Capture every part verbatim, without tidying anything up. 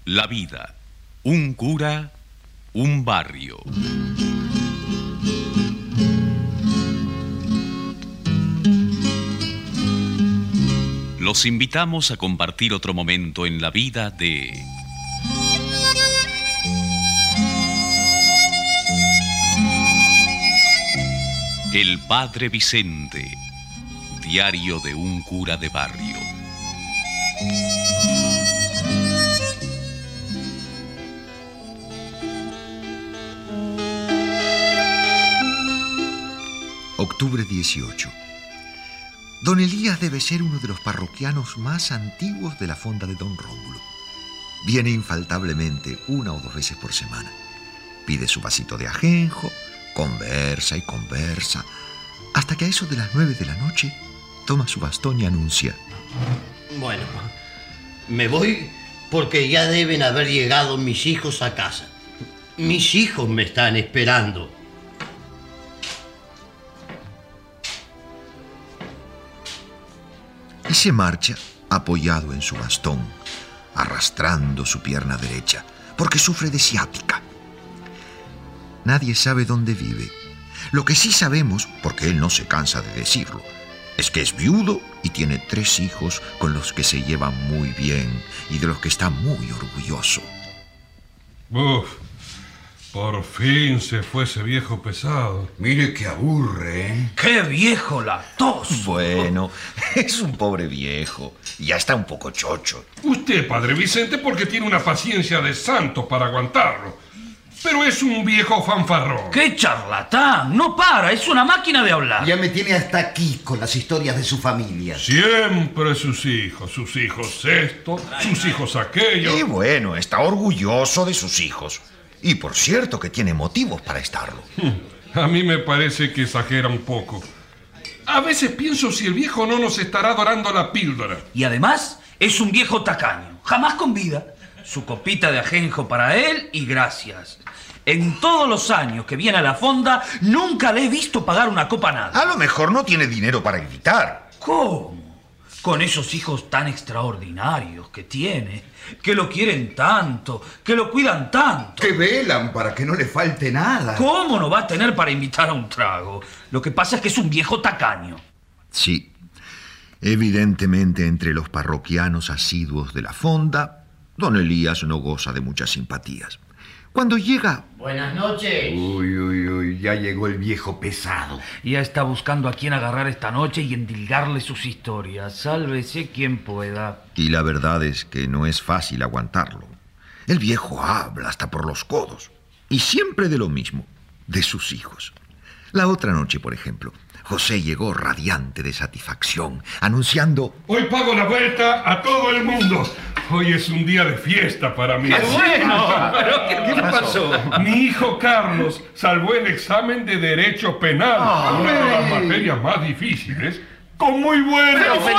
La vida, un cura, un barrio. Los invitamos a compartir otro momento en la vida de... El Padre Vicente, diario de un cura de barrio. Octubre dieciocho. Don Elías debe ser uno de los parroquianos más antiguos de la fonda de Don Rómulo. Viene infaltablemente una o dos veces por semana. Pide su vasito de ajenjo, conversa y conversa, hasta que a eso de las nueve de la noche toma su bastón y anuncia: Bueno, me voy porque ya deben haber llegado mis hijos a casa. Mis hijos me están esperando. Y se marcha apoyado en su bastón, arrastrando su pierna derecha, porque sufre de ciática. Nadie sabe dónde vive. Lo que sí sabemos, porque él no se cansa de decirlo, es que es viudo y tiene tres hijos con los que se lleva muy bien y de los que está muy orgulloso. Uf, por fin se fue ese viejo pesado. Mire que aburre, ¿eh? ¡Qué viejo latoso! Bueno, es un pobre viejo. Ya está un poco chocho. Usted, Padre Vicente, porque tiene una paciencia de santo para aguantarlo. Pero es un viejo fanfarrón. ¡Qué charlatán! No para, es una máquina de hablar. Ya me tiene hasta aquí con las historias de su familia. Siempre sus hijos, sus hijos esto, sus hijos aquello. Y bueno, está orgulloso de sus hijos. Y por cierto que tiene motivos para estarlo. A mí me parece que exagera un poco. A veces pienso si el viejo no nos estará dorando la píldora. Y además es un viejo tacaño, jamás con vida. Su copita de ajenjo para él y gracias. En todos los años que viene a la fonda, nunca le he visto pagar una copa a nadie. A lo mejor no tiene dinero para invitar. ¿Cómo? Con esos hijos tan extraordinarios que tiene, que lo quieren tanto, que lo cuidan tanto. Que velan para que no le falte nada. ¿Cómo no va a tener para invitar a un trago? Lo que pasa es que es un viejo tacaño. Sí, evidentemente entre los parroquianos asiduos de la fonda, don Elías no goza de muchas simpatías. Cuando llega... Buenas noches. Uy, uy, uy, ya llegó el viejo pesado. Ya está buscando a quién agarrar esta noche y endilgarle sus historias. Sálvese quien pueda. Y la verdad es que no es fácil aguantarlo. El viejo habla hasta por los codos. Y siempre de lo mismo, de sus hijos. La otra noche, por ejemplo, José llegó radiante de satisfacción, anunciando: Hoy pago la vuelta a todo el mundo. Hoy es un día de fiesta para mí. ¡Qué bueno! ¿Pero qué, qué pasó? Mi hijo Carlos salvó el examen de Derecho Penal, Oh, una de las materias más difíciles, con muy buenas. ¡Muy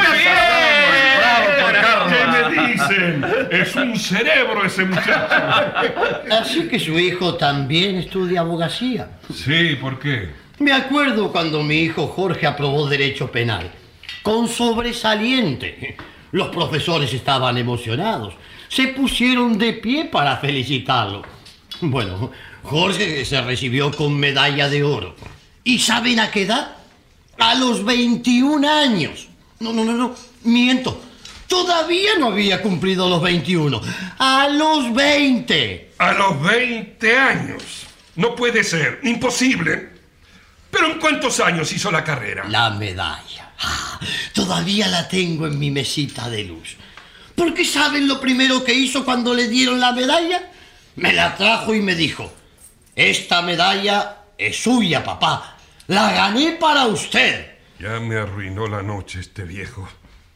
bien! ¡Bravo por Carlos! ¿Qué me dicen? Es un cerebro ese muchacho. Así que su hijo también estudia abogacía. Sí, ¿por qué? Me acuerdo cuando mi hijo Jorge aprobó Derecho Penal. Con sobresaliente. Los profesores estaban emocionados. Se pusieron de pie para felicitarlo. Bueno, Jorge se recibió con medalla de oro. ¿Y saben a qué edad? A los veintiún años. No, no, no, no. Miento. Todavía no había cumplido los veintiuno. A los veinte. A los veinte años. No puede ser. Imposible. ¿Pero en cuántos años hizo la carrera? La medalla. Ah, todavía la tengo en mi mesita de luz. ¿Por qué saben lo primero que hizo cuando le dieron la medalla? Me la trajo y me dijo: esta medalla es suya, papá. La gané para usted. Ya me arruinó la noche este viejo.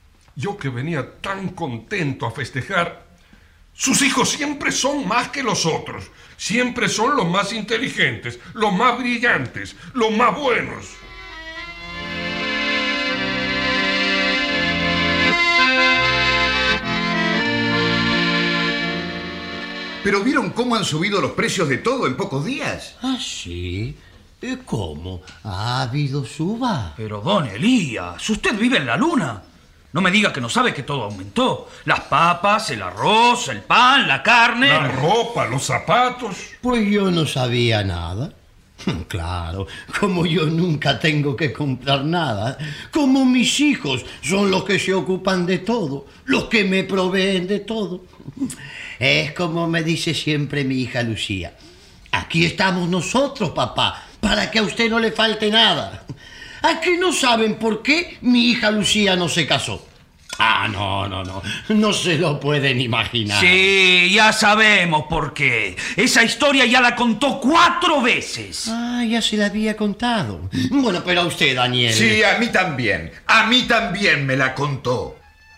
Yo que venía tan contento a festejar. Sus hijos siempre son más que los otros. Siempre son los más inteligentes, los más brillantes, los más buenos. ¿Pero vieron cómo han subido los precios de todo en pocos días? ¿Ah, sí? ¿Y cómo? ¿Ha habido suba? Pero don Elías, usted vive en la luna. No me diga que no sabe que todo aumentó. Las papas, el arroz, el pan, la carne... La ropa, los zapatos. Pues yo no sabía nada. Claro, como yo nunca tengo que comprar nada, como mis hijos son los que se ocupan de todo, los que me proveen de todo. Es como me dice siempre mi hija Lucía. Aquí estamos nosotros, papá, para que a usted no le falte nada. ¿A qué no saben por qué mi hija Lucía no se casó? Ah, no, no, no. No se lo pueden imaginar. Sí, ya sabemos por qué. Esa historia ya la contó cuatro veces. Ah, ya se la había contado. Bueno, pero a usted, Daniel. Sí, a mí también. A mí también me la contó.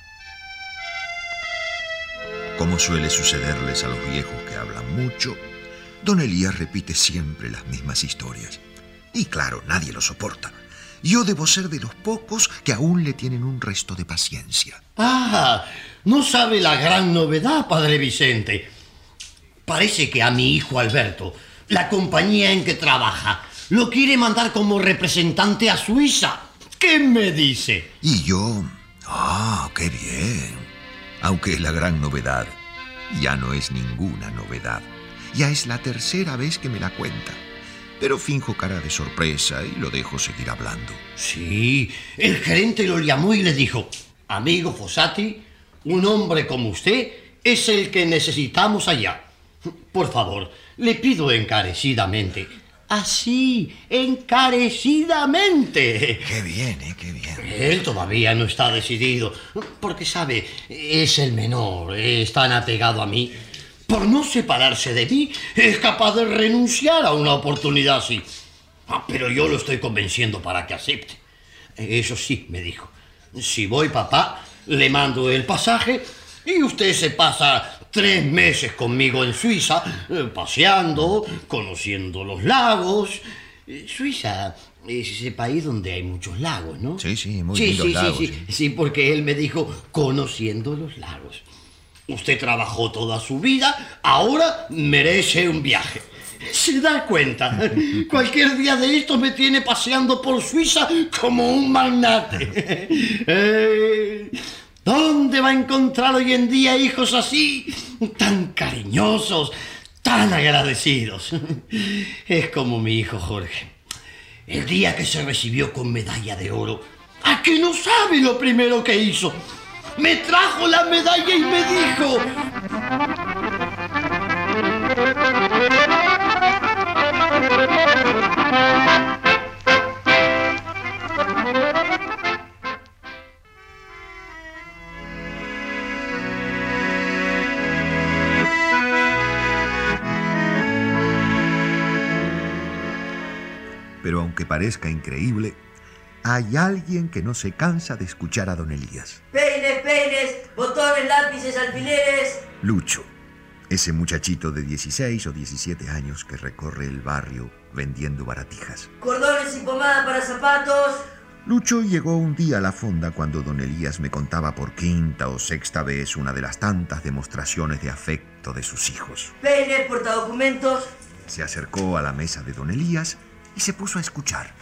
Como suele sucederles a los viejos que hablan mucho, don Elías repite siempre las mismas historias. Y claro, nadie lo soporta. Yo debo ser de los pocos que aún le tienen un resto de paciencia. Ah, no sabe la gran novedad, padre Vicente. Parece que a mi hijo Alberto, la compañía en que trabaja, lo quiere mandar como representante a Suiza. ¿Qué me dice? Y yo... ¡Ah, qué bien! Aunque la gran novedad ya no es ninguna novedad. Ya es la tercera vez que me la cuenta. Pero finjo cara de sorpresa y lo dejo seguir hablando. Sí, el gerente lo llamó y le dijo: amigo Fossati, un hombre como usted es el que necesitamos allá. Por favor, le pido encarecidamente. Así, encarecidamente. Qué bien, ¿eh? Qué bien. Él todavía no está decidido, porque sabe, es el menor, es tan apegado a mí. Por no separarse de mí, es capaz de renunciar a una oportunidad así. Ah, pero yo lo estoy convenciendo para que acepte. Eso sí, me dijo, si voy, papá, le mando el pasaje y usted se pasa tres meses conmigo en Suiza, eh, paseando, conociendo los lagos. Eh, Suiza es ese país donde hay muchos lagos, ¿no? Sí, sí, muy sí, lindos sí, lagos. Sí, Sí. sí, sí, porque él me dijo, conociendo los lagos. Usted trabajó toda su vida, ahora merece un viaje. ¿Se da cuenta? Cualquier día de estos me tiene paseando por Suiza como un magnate. Eh, ¿Dónde va a encontrar hoy en día hijos así, tan cariñosos, tan agradecidos? Es como mi hijo Jorge. El día que se recibió con medalla de oro, ¿a qué no sabe lo primero que hizo? Me trajo la medalla y me dijo... Pero aunque parezca increíble, hay alguien que no se cansa de escuchar a don Elías. Peines, peines, botones, lápices, alfileres. Lucho, ese muchachito de dieciséis o diecisiete años que recorre el barrio vendiendo baratijas. Cordones y pomada para zapatos. Lucho llegó un día a la fonda cuando don Elías me contaba por quinta o sexta vez una de las tantas demostraciones de afecto de sus hijos. Peines, portadocumentos. Se acercó a la mesa de don Elías y se puso a escuchar.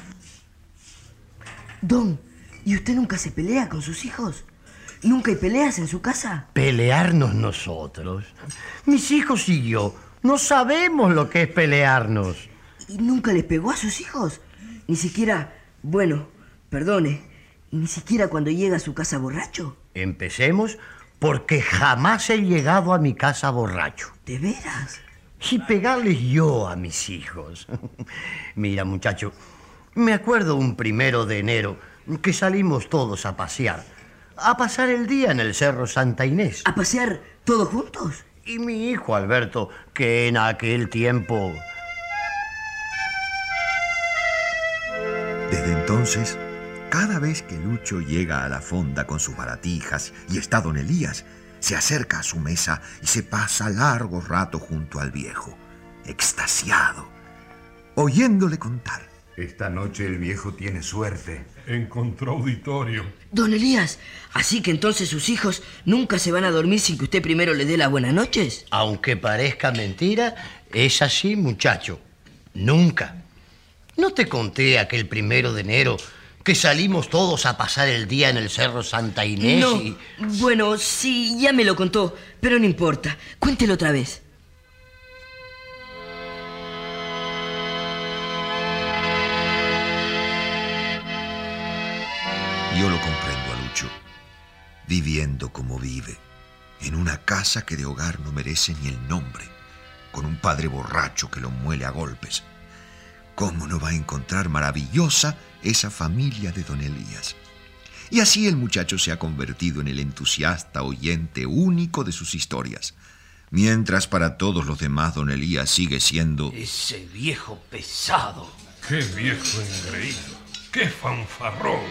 Don, ¿y usted nunca se pelea con sus hijos? ¿Nunca hay peleas en su casa? ¿Pelearnos nosotros? Mis hijos y yo no sabemos lo que es pelearnos. ¿Y nunca le pegó a sus hijos? Ni siquiera, bueno, perdone, ni siquiera cuando llega a su casa borracho. Empecemos porque jamás he llegado a mi casa borracho. ¿De veras? Y pegarles yo a mis hijos. Mira, muchacho, me acuerdo un primero de enero que salimos todos a pasear, a pasar el día en el Cerro Santa Inés. ¿A pasear todos juntos? Y mi hijo Alberto, que en aquel tiempo... Desde entonces, cada vez que Lucho llega a la fonda con sus baratijas y está don Elías, se acerca a su mesa y se pasa largo rato junto al viejo, extasiado, oyéndole contar. Esta noche el viejo tiene suerte. Encontró auditorio. Don Elías, ¿así que entonces sus hijos nunca se van a dormir sin que usted primero les dé las buenas noches? Aunque parezca mentira, es así, muchacho. Nunca. ¿No te conté aquel primero de enero Que salimos todos a pasar el día en el Cerro Santa Inés No, y... bueno, sí, ya me lo contó, pero no importa. Cuéntelo otra vez. Yo lo comprendo a Lucho, viviendo como vive, en una casa que de hogar no merece ni el nombre, con un padre borracho que lo muele a golpes. ¿Cómo no va a encontrar maravillosa esa familia de don Elías? Y así el muchacho se ha convertido en el entusiasta oyente único de sus historias, mientras para todos los demás don Elías sigue siendo... Ese viejo pesado. ¡Qué viejo engreído! ¡Qué fanfarrón!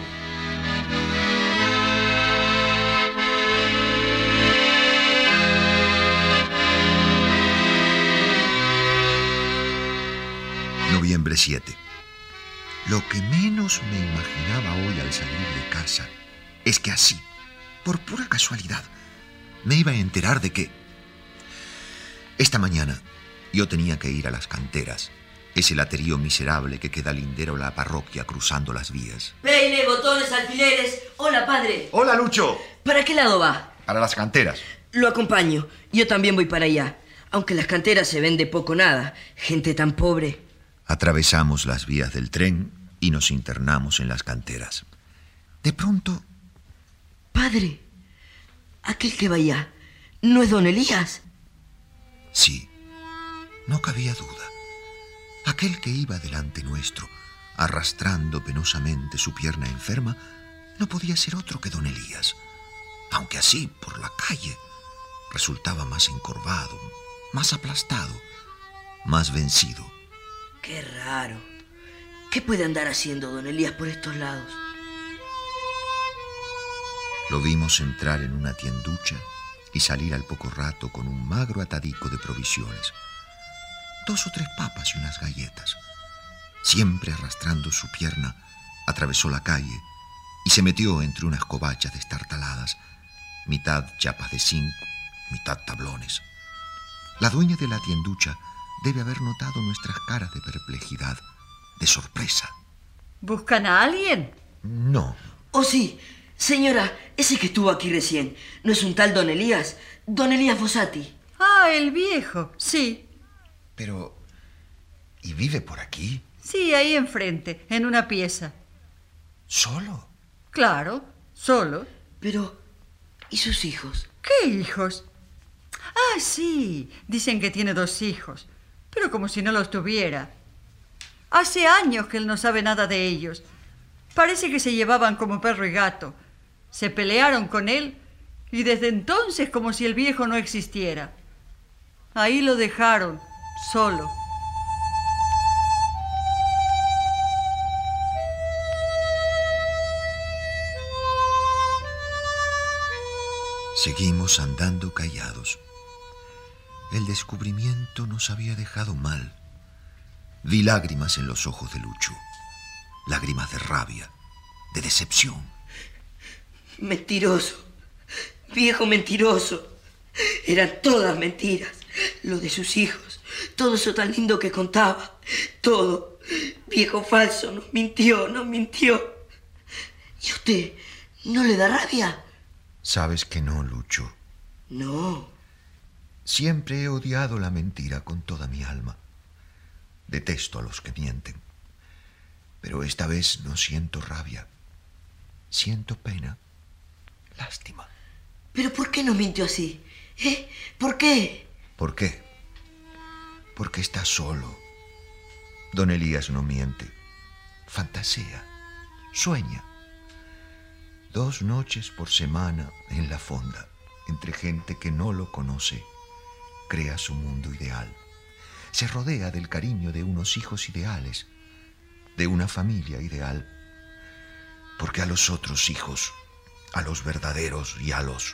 Noviembre siete. Lo que menos me imaginaba hoy al salir de casa es que así, por pura casualidad, me iba a enterar de que... Esta mañana yo tenía que ir a las canteras, ese laterío miserable que queda lindero a la parroquia cruzando las vías. Peine, botones, alfileres. Hola, padre. ¡Hola, Lucho! ¿Para qué lado va? Para las canteras. Lo acompaño. Yo también voy para allá. Aunque las canteras se ven de poco nada. Gente tan pobre. Atravesamos las vías del tren y nos internamos en las canteras. De pronto... Padre, aquel que va allá, ¿no es don Elías? Sí, no cabía duda. Aquel que iba delante nuestro, arrastrando penosamente su pierna enferma, no podía ser otro que don Elías. Aunque así, por la calle, resultaba más encorvado, más aplastado, más vencido. Qué raro. ¿Qué puede andar haciendo don Elías por estos lados? Lo vimos entrar en una tienducha y salir al poco rato con un magro atadico de provisiones. Dos o tres papas y unas galletas. Siempre arrastrando su pierna, atravesó la calle y se metió entre unas covachas destartaladas, mitad chapas de zinc, mitad tablones. La dueña de la tienducha debe haber notado nuestras caras de perplejidad, de sorpresa. ¿Buscan a alguien? No. Oh, sí. Señora, ese que estuvo aquí recién, ¿no es un tal don Elías? Don Elías Fossati. Ah, el viejo, sí. Pero... ¿y vive por aquí? Sí, ahí enfrente, en una pieza. ¿Solo? Claro, solo. Pero... ¿y sus hijos? ¿Qué hijos? Ah, sí, dicen que tiene dos hijos, pero como si no los tuviera. Hace años que él no sabe nada de ellos. Parece que se llevaban como perro y gato. Se pelearon con él y desde entonces como si el viejo no existiera. Ahí lo dejaron, solo. Seguimos andando callados. El descubrimiento nos había dejado mal. Vi lágrimas en los ojos de Lucho. Lágrimas de rabia, de decepción. Mentiroso. Viejo mentiroso. Eran todas mentiras. Lo de sus hijos. Todo eso tan lindo que contaba. Todo. Viejo falso. Nos mintió, nos mintió. ¿Y a usted no le da rabia? Sabes que no, Lucho. No. Siempre he odiado la mentira con toda mi alma. Detesto a los que mienten. Pero esta vez no siento rabia. Siento pena. Lástima. ¿Pero por qué nos mintió así? ¿Eh? ¿Por qué? ¿Por qué? Porque está solo. Don Elías no miente. Fantasea. Sueña. Dos noches por semana en la fonda, entre gente que no lo conoce, crea su mundo ideal. Se rodea del cariño de unos hijos ideales, de una familia ideal. Porque a los otros hijos, a los verdaderos y a los...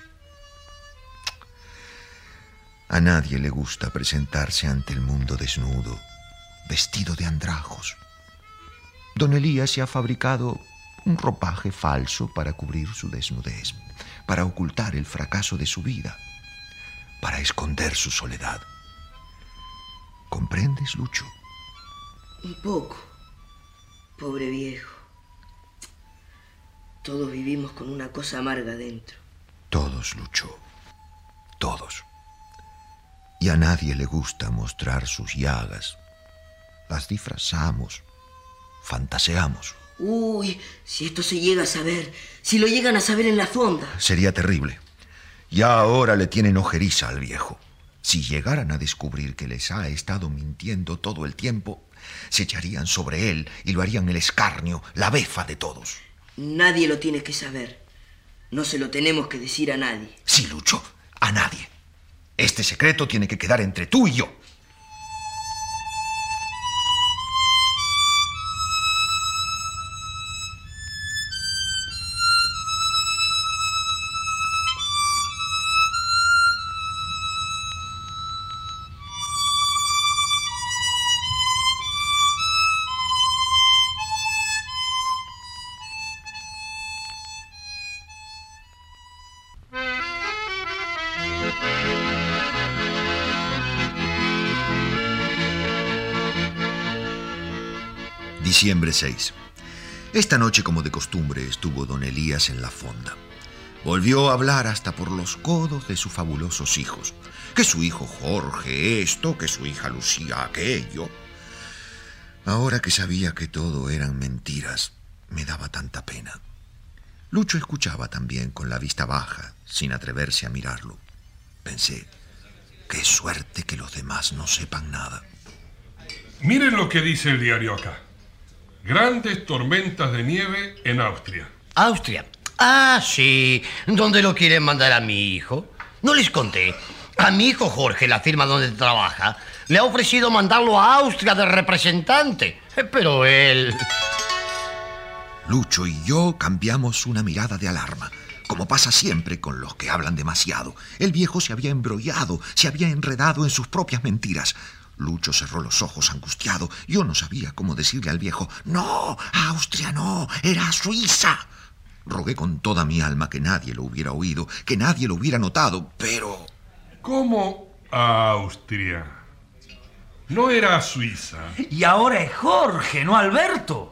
A nadie le gusta presentarse ante el mundo desnudo, vestido de andrajos. Don Elías se ha fabricado un ropaje falso para cubrir su desnudez, para ocultar el fracaso de su vida, para esconder su soledad. ¿Comprendes, Lucho? Un poco. Pobre viejo. Todos vivimos con una cosa amarga dentro. Todos, Lucho. Todos. Y a nadie le gusta mostrar sus llagas. Las disfrazamos, fantaseamos. Uy, si esto se llega a saber, si lo llegan a saber en la fonda. Sería terrible. Ya ahora le tienen ojeriza al viejo. Si llegaran a descubrir que les ha estado mintiendo todo el tiempo, se echarían sobre él y lo harían el escarnio, la befa de todos. Nadie lo tiene que saber. No se lo tenemos que decir a nadie. Sí, Lucho, a nadie. Este secreto tiene que quedar entre tú y yo. Diciembre seis. Esta noche, como de costumbre, estuvo don Elías en la fonda. Volvió a hablar hasta por los codos de sus fabulosos hijos. Que su hijo Jorge esto, que su hija Lucía aquello. Ahora que sabía que todo eran mentiras, me daba tanta pena. Lucho escuchaba también con la vista baja, sin atreverse a mirarlo. Pensé, qué suerte que los demás no sepan nada. Miren lo que dice el diario acá. Grandes tormentas de nieve en Austria. ¿Austria? Ah, sí. ¿Dónde lo quieren mandar a mi hijo? No les conté. A mi hijo Jorge, la firma donde trabaja, le ha ofrecido mandarlo a Austria de representante. Pero él... Lucho y yo cambiamos una mirada de alarma. Como pasa siempre con los que hablan demasiado. El viejo se había embrollado, se había enredado en sus propias mentiras. Lucho cerró los ojos angustiado. Yo no sabía cómo decirle al viejo, no, a Austria no, era a Suiza. Rogué con toda mi alma que nadie lo hubiera oído, que nadie lo hubiera notado, pero... ¿Cómo a Austria? No era a Suiza. Y ahora es Jorge, no Alberto.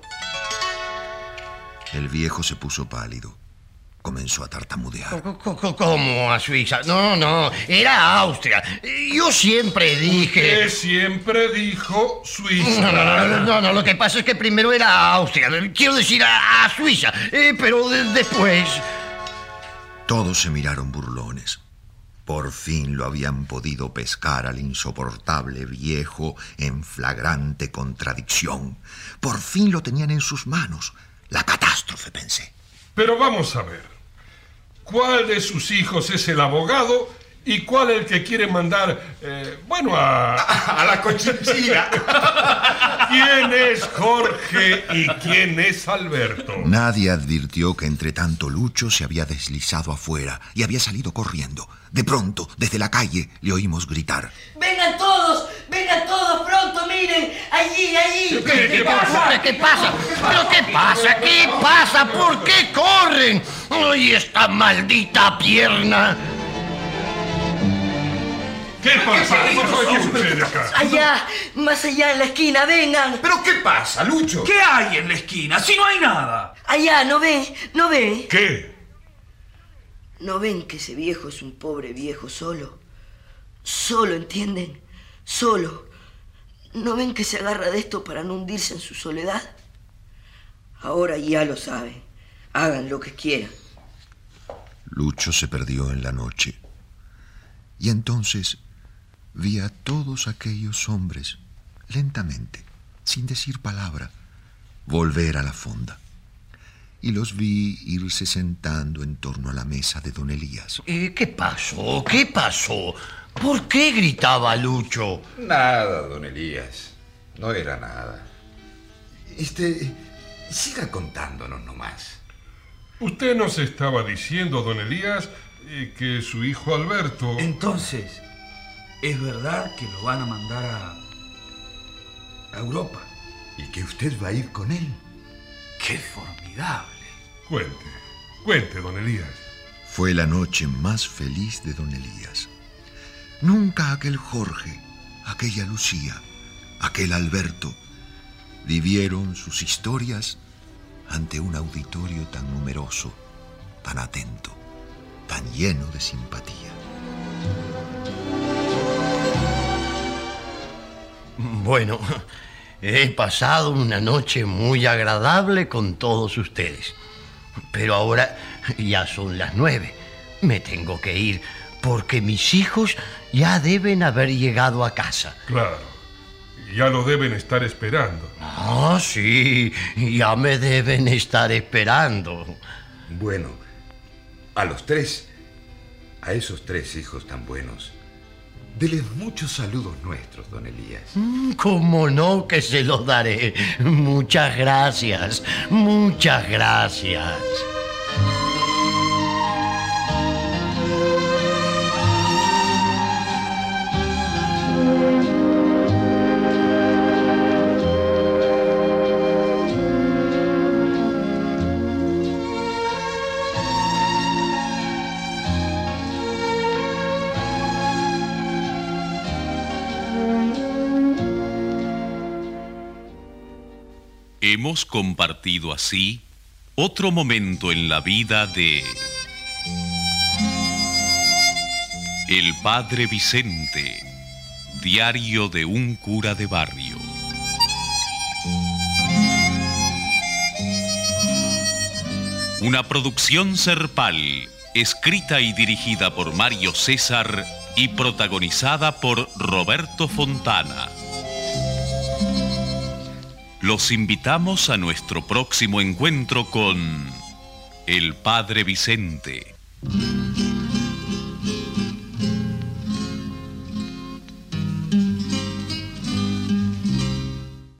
El viejo se puso pálido. Comenzó a tartamudear. ¿Cómo a Suiza? No, no, era a Austria. Yo siempre dije... Usted siempre dijo Suiza. No, no, no, no, no, lo que pasa es que primero era a Austria. Quiero decir a, a Suiza, eh, pero de, después... Todos se miraron burlones. Por fin lo habían podido pescar al insoportable viejo en flagrante contradicción. Por fin lo tenían en sus manos. La catástrofe, pensé. Pero vamos a ver. ¿Cuál de sus hijos es el abogado y cuál el que quiere mandar, eh, bueno, a... A la cochinchina. ¿Quién es Jorge y quién es Alberto? Nadie advirtió que entre tanto Lucho se había deslizado afuera y había salido corriendo. De pronto, desde la calle, le oímos gritar. ¡Vengan todos! ¡Vengan todos pronto! ¡Miren! ¡Allí, allí! ¿Qué, qué pasa? ¿Qué pasa? ¿Pero qué pasa? ¿Qué pasa? ¿Por qué corren? ¡Ay, esta maldita pierna! ¿Qué pasa? ¿Qué sucede acá? Allá, más allá en la esquina, vengan. ¿Pero qué pasa, Lucho? ¿Qué hay en la esquina? Si no hay nada. Allá, ¿no ven? ¿No ven? ¿Qué? ¿No ven que ese viejo es un pobre viejo solo? Solo, ¿entienden? Solo. ¿No ven que se agarra de esto para no hundirse en su soledad? Ahora ya lo saben. Hagan lo que quieran. Lucho se perdió en la noche. Y entonces vi a todos aquellos hombres, lentamente, sin decir palabra, volver a la fonda. Y los vi irse sentando en torno a la mesa de don Elías. Eh, ¿Qué pasó? ¿Qué pasó? ¿Por qué gritaba Lucho? Nada, don Elías. No era nada. Este... Siga contándonos nomás. Usted nos estaba diciendo, don Elías, eh, que su hijo Alberto... Entonces, ¿es verdad que lo van a mandar a... a Europa? ¿Y que usted va a ir con él? ¡Qué formidable! Cuente, cuente, don Elías. Fue la noche más feliz de don Elías. Nunca aquel Jorge, aquella Lucía, aquel Alberto vivieron sus historias ante un auditorio tan numeroso, tan atento, tan lleno de simpatía. Bueno, he pasado una noche muy agradable con todos ustedes. Pero ahora ya son las nueve. Me tengo que ir porque mis hijos ya deben haber llegado a casa. Claro, ya lo deben estar esperando. Ah, sí, ya me deben estar esperando. Bueno, a los tres, a esos tres hijos tan buenos, deles muchos saludos nuestros, don Elías. ¿Cómo no que se los daré? Muchas gracias, muchas gracias. Hemos compartido así otro momento en la vida de El Padre Vicente, diario de un cura de barrio. Una producción Serpal, escrita y dirigida por Mario César y protagonizada por Roberto Fontana. Los invitamos a nuestro próximo encuentro con El Padre Vicente.